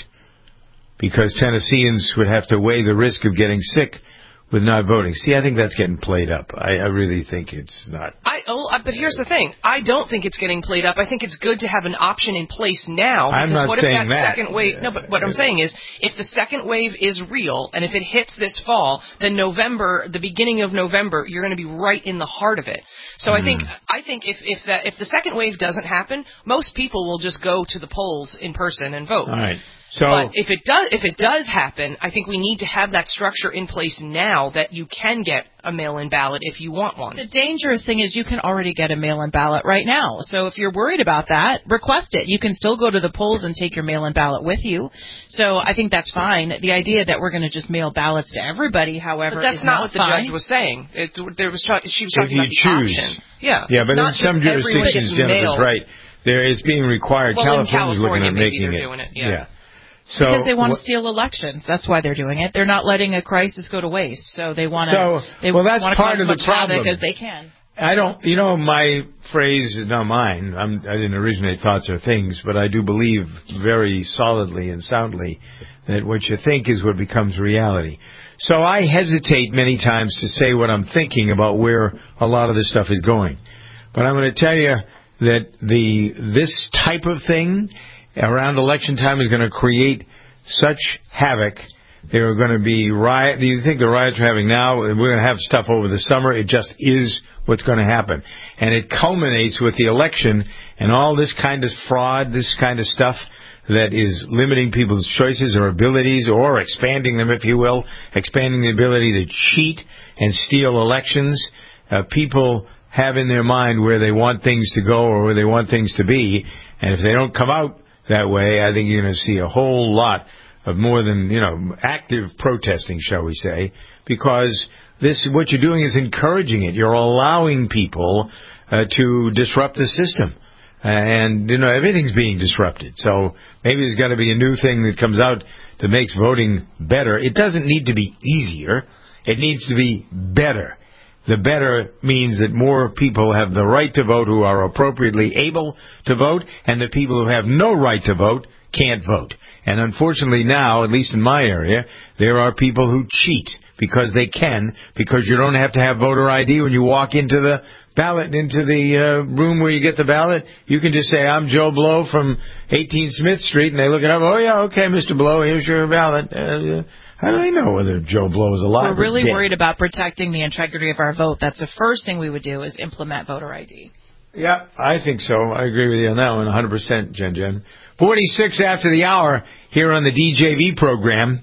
B: because Tennesseans would have to weigh the risk of getting sick with not voting. See, I think that's getting played up. I, I really think it's not.
D: I oh, but here's the thing. I don't think it's getting played up. I think it's good to have an option in place now. Because
B: I'm not
D: what
B: saying
D: if that,
B: that.
D: second wave? No, but what I'm saying is, if the second wave is real, and if it hits this fall, then November, the beginning of November, you're going to be right in the heart of it. So mm. I think I think if if that if the second wave doesn't happen, most people will just go to the polls in person and vote.
B: All right. So,
D: but if it does, if it does happen, I think we need to have that structure in place now that you can get a mail-in ballot if you want one.
C: The dangerous thing is you can already get a mail-in ballot right now. So if you're worried about that, request it. You can still go to the polls and take your mail-in ballot with you. So I think that's fine. The idea that we're going to just mail ballots to everybody, however,
D: but that's
C: is
D: not,
C: not
D: what the
C: fine.
D: judge was saying. It's, there was she was
B: if
D: talking
B: you
D: about the
B: choose.
D: option. Yeah,
B: yeah, but in
D: not
B: some jurisdictions, Jennifer's right. There is being required.
D: Well,
B: California's
D: California,
B: looking at
D: maybe
B: making
D: they're
B: it.
D: Doing it. Yeah.
B: yeah. So,
C: because they want to
B: wh-
C: steal elections. That's why they're doing it. They're not letting a crisis go to waste. So they want to.
B: So,
C: they
B: well, that's
C: want to
B: part
C: cause
B: of the
C: much
B: problem.
C: havoc as they can.
B: I don't, you know, my phrase is not mine. I'm, I didn't originate thoughts or things, but I do believe very solidly and soundly that what you think is what becomes reality. So I hesitate many times to say what I'm thinking about where a lot of this stuff is going. But I'm going to tell you that the this type of thing around election time is going to create such havoc. There are going to be riots. Do you think the riots we're having now, we're going to have stuff over the summer? It just is what's going to happen. And it culminates with the election and all this kind of fraud, this kind of stuff that is limiting people's choices or abilities, or expanding them, if you will, expanding the ability to cheat and steal elections. Uh, people have in their mind where they want things to go or where they want things to be. And if they don't come out that way, I think you're going to see a whole lot of more than, you know, active protesting, shall we say, because this, what you're doing is encouraging it. You're allowing people uh, to disrupt the system. Uh, and, you know, everything's being disrupted. So maybe there's got to be a new thing that comes out that makes voting better. It doesn't need to be easier. It needs to be better. The better means that more people have the right to vote who are appropriately able to vote, and the people who have no right to vote can't vote. And unfortunately now, at least in my area, there are people who cheat because they can, because you don't have to have voter I D when you walk into the ballot, into the uh, room where you get the ballot. You can just say, I'm Joe Blow from eighteen Smith Street, and they look it up. Oh, yeah, okay, Mister Blow, here's your ballot. Uh, how do they know whether Joe Blow is alive?
C: We're really
B: or dead?
C: worried about protecting the integrity of our vote. That's the first thing we would do is implement voter I D.
B: Yeah, I think so. I agree with you on that one, one hundred percent, Jen Jen. forty-six after the hour here on the D J V program.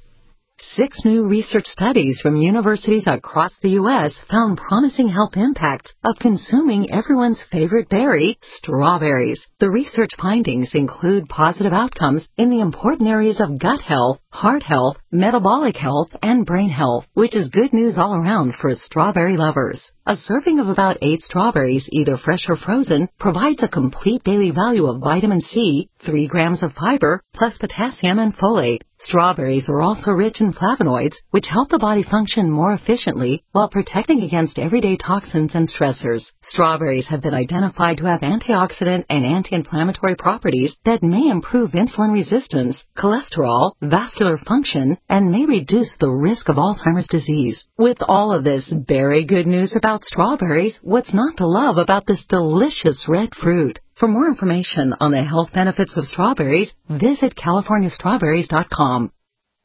R: Six new research studies from universities across the U S found promising health impacts of consuming everyone's favorite berry, strawberries. The research findings include positive outcomes in the important areas of gut health, heart health, metabolic health, and brain health, which is good news all around for strawberry lovers. A serving of about eight strawberries, either fresh or frozen, provides a complete daily value of vitamin C, three grams of fiber, plus potassium and folate. Strawberries are also rich in flavonoids, which help the body function more efficiently while protecting against everyday toxins and stressors. Strawberries have been identified to have antioxidant and anti-inflammatory properties that may improve insulin resistance, cholesterol, vascular function, and may reduce the risk of Alzheimer's disease. With all of this very good news about strawberries, what's not to love about this delicious red fruit? For more information on the health benefits of strawberries, visit california strawberries dot com.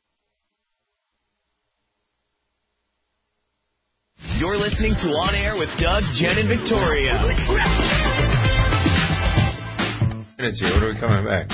S: You're listening to On Air with Doug, Jen, and Victoria.
B: Minutes here. What are we coming back?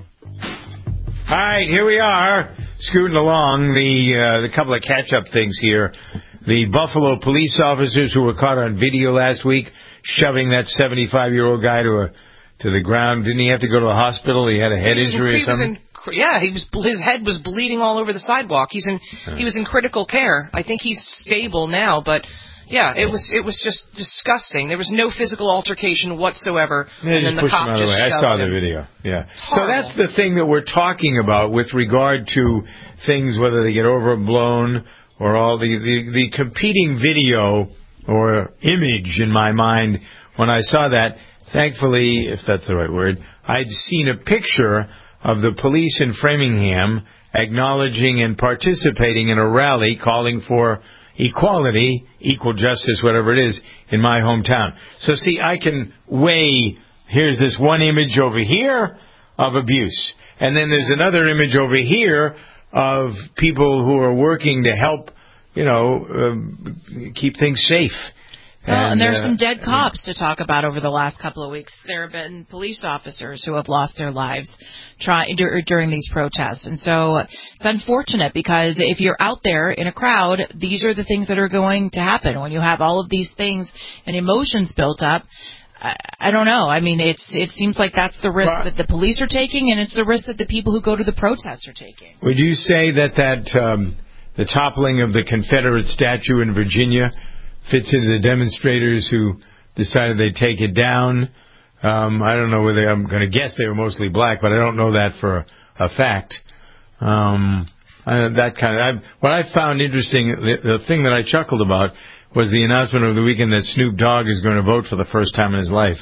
B: All right, here we are, scooting along. The uh, the couple of catch-up things here. The Buffalo police officers who were caught on video last week shoving that seventy-five-year-old guy to a to the ground. Didn't he have to go to a hospital? He had a head injury or something?
D: In, yeah, he was. His head was bleeding all over the sidewalk. He's in. Huh. He was in critical care. I think he's stable now, but yeah, it was. It was just disgusting. There was no physical altercation whatsoever,
B: yeah,
D: and then the cop just
B: I saw the
D: him.
B: video. Yeah. So that's the thing that we're talking about with regard to things, whether they get overblown or all the the, the competing video or image in my mind when I saw that. Thankfully, if that's the right word, I'd seen a picture of the police in Framingham acknowledging and participating in a rally calling for equality, equal justice, whatever it is, in my hometown. So, see, I can weigh, here's this one image over here of abuse, and then there's another image over here of people who are working to help, you know, uh, keep things safe.
C: Well, and,
B: and
C: there's
B: uh,
C: some dead cops to talk about over the last couple of weeks. There have been police officers who have lost their lives try, dur- during these protests. And so it's unfortunate because if you're out there in a crowd, these are the things that are going to happen. When you have all of these things and emotions built up, I, I don't know. I mean, it's it seems like that's the risk that the police are taking, and it's the risk that the people who go to the protests are taking.
B: Would you say that, that um, the toppling of the Confederate statue in Virginia fits into the demonstrators who decided they'd take it down? Um, I don't know whether, I'm going to guess they were mostly black, but I don't know that for a, a fact. Um, I, that kind of, I, what I found interesting, the, the thing that I chuckled about was the announcement over the weekend that Snoop Dogg is going to vote for the first time in his life.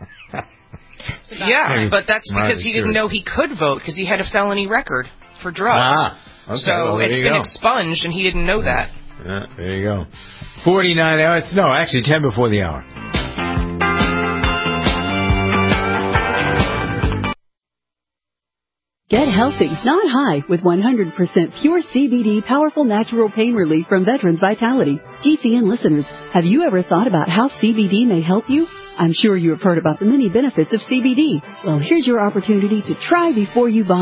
D: Yeah, but that's because he didn't know he could vote because he had a felony record for drugs.
B: Ah, okay,
D: so
B: well,
D: it's been
B: go.
D: expunged, and he didn't know that.
B: Yeah, there you go. forty-nine hours. No, actually ten before the hour.
G: Get healthy, not high, with one hundred percent pure C B D powerful natural pain relief from Veterans Vitality. G C N listeners, have you ever thought about how C B D may help you? I'm sure you have heard about the many benefits of C B D. Well, here's your opportunity to try before you buy.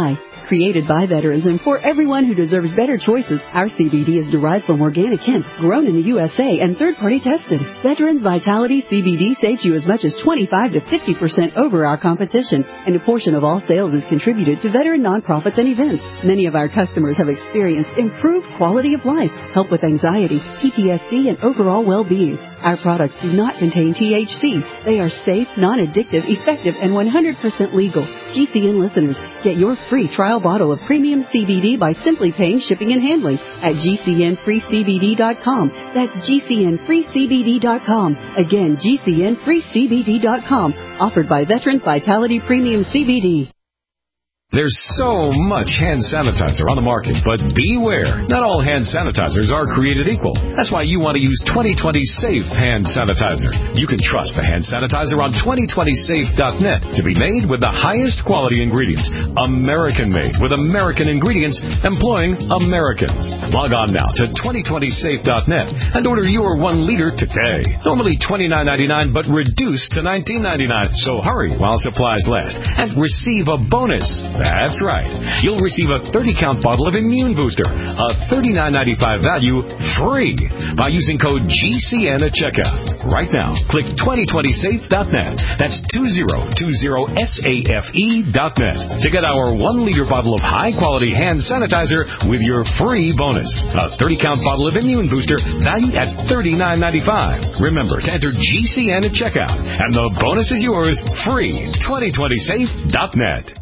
G: Created by veterans and for everyone who deserves better choices, our C B D is derived from organic hemp, grown in the U S A and third-party tested. Veterans Vitality C B D saves you as much as twenty-five to fifty percent over our competition, and a portion of all sales is contributed to veteran nonprofits and events. Many of our customers have experienced improved quality of life, help with anxiety, P T S D, and overall well-being. Our products do not contain T H C. They are safe, non-addictive, effective, and one hundred percent legal. G C N listeners, get your free trial bottle of premium C B D by simply paying shipping and handling at G C N free C B D dot com. That's G C N free C B D dot com. Again, G C N free C B D dot com. Offered by Veterans Vitality Premium C B D.
A: There's so much hand sanitizer on the market, but beware. Not all hand sanitizers are created equal. That's why you want to use twenty twenty Safe Hand Sanitizer. You can trust the hand sanitizer on twenty twenty safe dot net to be made with the highest quality ingredients. American-made with American ingredients employing Americans. Log on now to twenty twenty safe dot net and order your one liter today. Normally twenty-nine ninety-nine, but reduced to nineteen ninety-nine. So hurry while supplies last and receive a bonus. That's right. You'll receive a thirty count bottle of Immune Booster, a thirty-nine ninety-five value, free by using code G C N at checkout. Right now, click twenty twenty safe dot net. That's twenty twenty safe dot net to get our one liter bottle of high-quality hand sanitizer with your free bonus. A thirty count bottle of Immune Booster valued at thirty-nine ninety-five. Remember to enter G C N at checkout, and the bonus is yours free. twenty twenty safe dot net.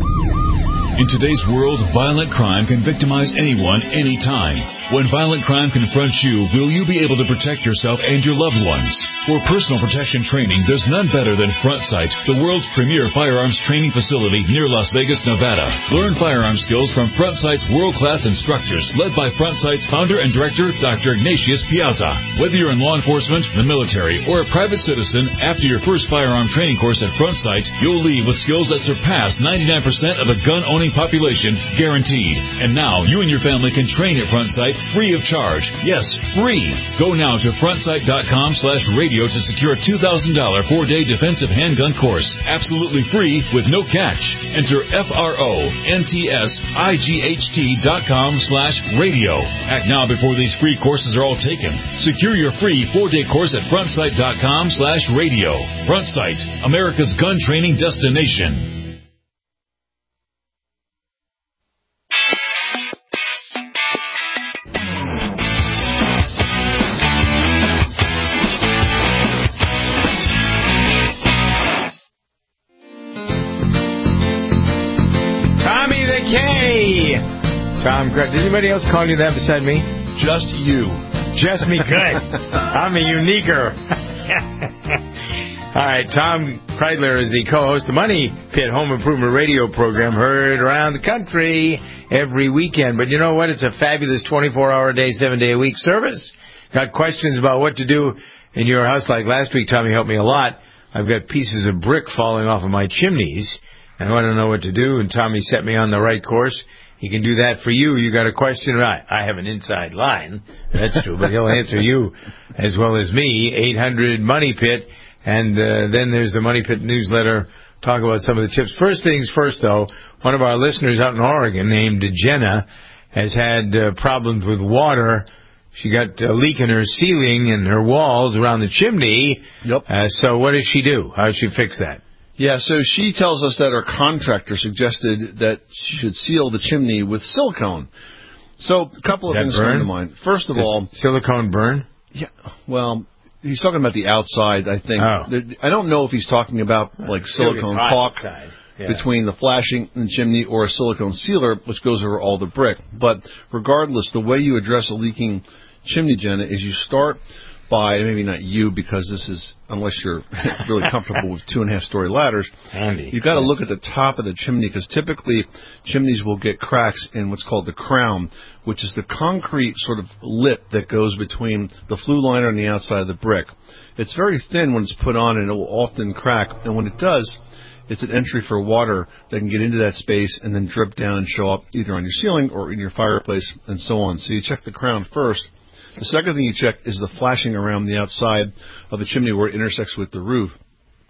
L: In today's world, violent crime can victimize anyone, anytime. When violent crime confronts you, will you be able to protect yourself and your loved ones? For personal protection training, there's none better than Front Sight, the world's premier firearms training facility near Las Vegas, Nevada. Learn firearm skills from Front Sight's world-class instructors, led by Front Sight's founder and director, Doctor Ignatius Piazza. Whether you're in law enforcement, the military, or a private citizen, after your first firearm training course at Front Sight, you'll leave with skills that surpass ninety-nine percent of the gun-owning population, guaranteed. And now, you and your family can train at Front Sight free of charge. Yes, free. Go now to front sight dot com slash radio to secure a two thousand dollars four-day defensive handgun course. Absolutely free with no catch. Enter F R O N T S I G H T dot com slash radio. Act now before these free courses are all taken. Secure your free four-day course at front sight dot com slash radio. Front Sight, America's gun training destination.
B: K. Tom, did anybody else call you that beside me?
T: Just you.
B: Just me. Good. I'm a uniquer. All right, Tom Kreidler is the co-host of the Money Pit Home Improvement Radio program, heard around the country every weekend. But you know what? It's a fabulous twenty-four hour a day, seven day a week service. Got questions about what to do in your house? Like last week, Tommy helped me a lot. I've got pieces of brick falling off of my chimneys. I want to know what to do, and Tommy set me on the right course. He can do that for you. You got a question? Right. I have an inside line. That's true, but he'll answer you as well as me. eight hundred Money Pit. And uh, then there's the Money Pit newsletter. Talk about some of the tips. First things first, though. One of our listeners out in Oregon named Jenna has had uh, problems with water. She got a leak in her ceiling and her walls around the chimney. Yep. Uh, so what does she do? How does she fix that?
T: Yeah, so she tells us that her contractor suggested that she should seal the chimney with silicone. So a couple of things come to mind. First of
B: Does
T: all,
B: silicone burn?
T: Yeah. Well, he's talking about the outside, I think.
B: Oh.
T: There, I don't know if he's talking about like silicone caulk
B: yeah.
T: between the flashing and the chimney or a silicone sealer, which goes over all the brick. But regardless, the way you address a leaking chimney, Jenna, is you start by, maybe not you, because this is, unless you're really comfortable with two and a half story ladders,
B: Andy,
T: you've got to
B: yes.
T: look at the top of the chimney, because typically chimneys will get cracks in what's called the crown, which is the concrete sort of lip that goes between the flue liner and the outside of the brick. It's very thin when it's put on, and it will often crack, and when it does, it's an entry for water that can get into that space and then drip down and show up either on your ceiling or in your fireplace and so on. So you check the crown first. The second thing you check is the flashing around the outside of the chimney where it intersects with the roof.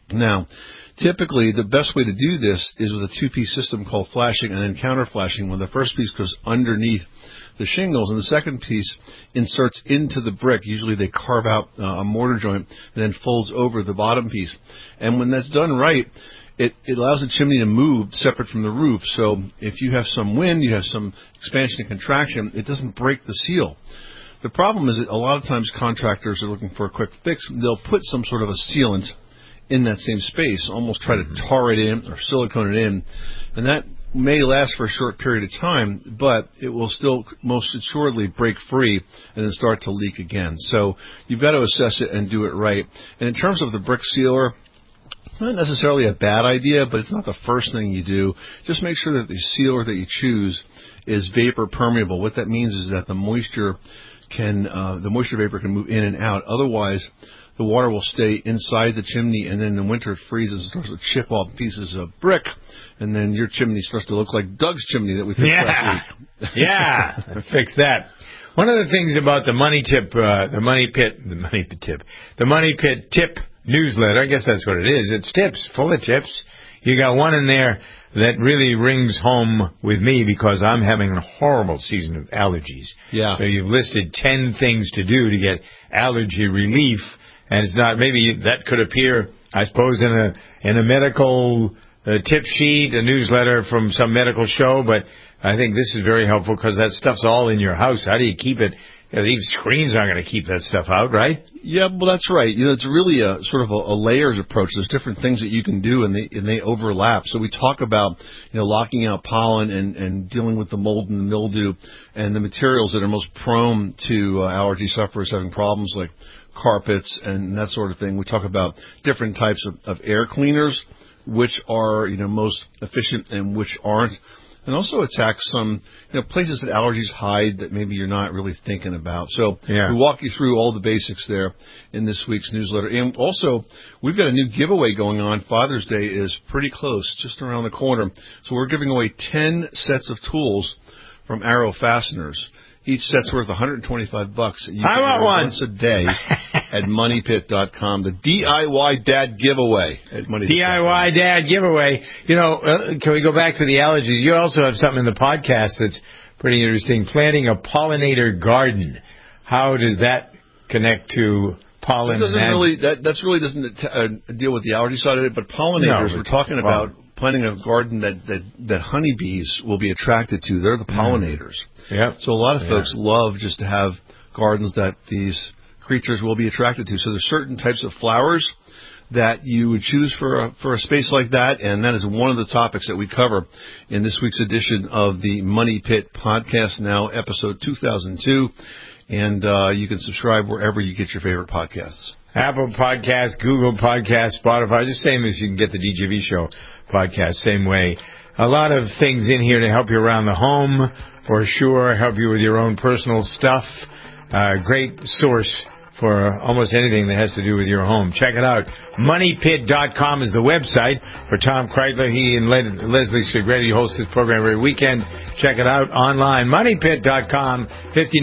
T: Now, typically, the best way to do this is with a two-piece system called flashing and then counter-flashing, where the first piece goes underneath the shingles and the second piece inserts into the brick. Usually they carve out uh, a mortar joint and then folds over the bottom piece. And when that's done right, it, it allows the chimney to move separate from the roof. So if you have some wind, you have some expansion and contraction, it doesn't break the seal. The problem is that a lot of times contractors are looking for a quick fix. They'll put some sort of a sealant in that same space, almost try to tar it in or silicone it in, and that may last for a short period of time, but it will still most assuredly break free and then start to leak again. So you've got to assess it and do it right. And in terms of the brick sealer, not necessarily a bad idea, but it's not the first thing you do. Just make sure that the sealer that you choose is vapor permeable. What that means is that the moisture can, uh, the moisture vapor can move in and out. Otherwise, the water will stay inside the chimney, and then in the winter it freezes and starts to chip off pieces of brick, and then your chimney starts to look like Doug's chimney that we fixed
B: yeah.
T: last week.
B: yeah, fix that. One of the things about the Money Tip, uh, the Money Pit, the Money Pit Tip, the Money Pit Tip newsletter, I guess that's what it is. It's tips, full of tips. You got one in there that really rings home with me because I'm having a horrible season of allergies.
T: Yeah.
B: So you've listed ten things to do to get allergy relief. And it's not, maybe that could appear, I suppose, in a in a medical uh, tip sheet, a newsletter from some medical show, but I think this is very helpful because that stuff's all in your house. How do you keep it? You know, these screens aren't going to keep that stuff out, right?
T: Yeah, well, that's right. You know, it's really a sort of a, a layers approach. There's different things that you can do, and they and they overlap. So we talk about, you know, locking out pollen and, and dealing with the mold and the mildew and the materials that are most prone to uh, allergy sufferers having problems like carpets and that sort of thing. We talk about different types of, of air cleaners, which are, you know, most efficient and which aren't, and also attack some, you know, places that allergies hide that maybe you're not really thinking about. So
B: yeah.
T: we walk you through all the basics there in this week's newsletter. And also, we've got a new giveaway going on. Father's Day is pretty close, just around the corner. So we're giving away ten sets of tools from Arrow Fasteners. Each set's worth one hundred twenty-five bucks. You
B: I want one
T: once a day at money pit dot com. The D I Y Dad Giveaway at money pit dot com.
B: D I Y Dad Giveaway. You know, uh, can we go back to the allergies? You also have something in the podcast that's pretty interesting. Planting a pollinator garden. How does that connect to pollen?
T: That doesn't
B: and
T: really. That that's really doesn't uh, deal with the allergy side of it. But pollinators,
B: no,
T: we're talking
B: well,
T: about planting a garden that that that honeybees will be attracted to. They're the pollinators.
B: Yeah.
T: So a lot of
B: yeah.
T: folks love just to have gardens that these creatures will be attracted to. So there's certain types of flowers that you would choose for a, for a space like that, and that is one of the topics that we cover in this week's edition of the Money Pit Podcast, now episode two thousand two, and uh, you can subscribe wherever you get your favorite podcasts.
B: Apple Podcasts, Google Podcasts, Spotify, just same as you can get the D J V Show podcast, same way. A lot of things in here to help you around the home, for sure, help you with your own personal stuff. Uh, great source for almost anything that has to do with your home. Check it out. money pit dot com is the website for Tom Kreitler. He and Le- Leslie Segretti host this program every weekend. Check it out online. money pit dot com. fifty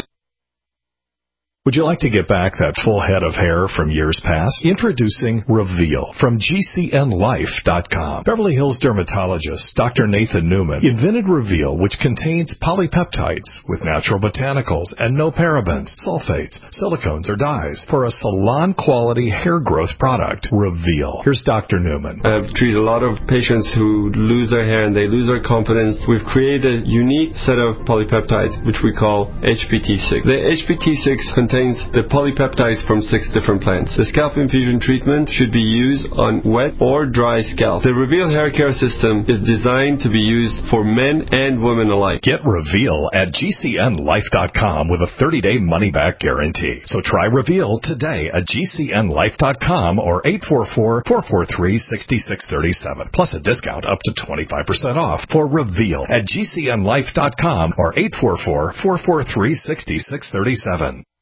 A: Would you like to get back that full head of hair from years past? Introducing Reveal from G C N life dot com. Beverly Hills dermatologist Doctor Nathan Newman invented Reveal, which contains polypeptides with natural botanicals and no parabens, sulfates, silicones, or dyes for a salon-quality hair growth product. Reveal. Here's Doctor Newman.
U: I've treated a lot of patients who lose their hair and they lose their confidence. We've created a unique set of polypeptides, which we call H P T six. The H P T six contains the polypeptides from six different plants. The scalp infusion treatment should be used on wet or dry scalp. The Reveal hair care system is designed to be used for men and women alike.
A: Get Reveal at G C N life dot com with a thirty-day money-back guarantee. So try Reveal today at G C N life dot com or eight four four, four four three, six six three seven. Plus a discount up to twenty-five percent off for Reveal at G C N life dot com or eight four four, four four three, six six three seven.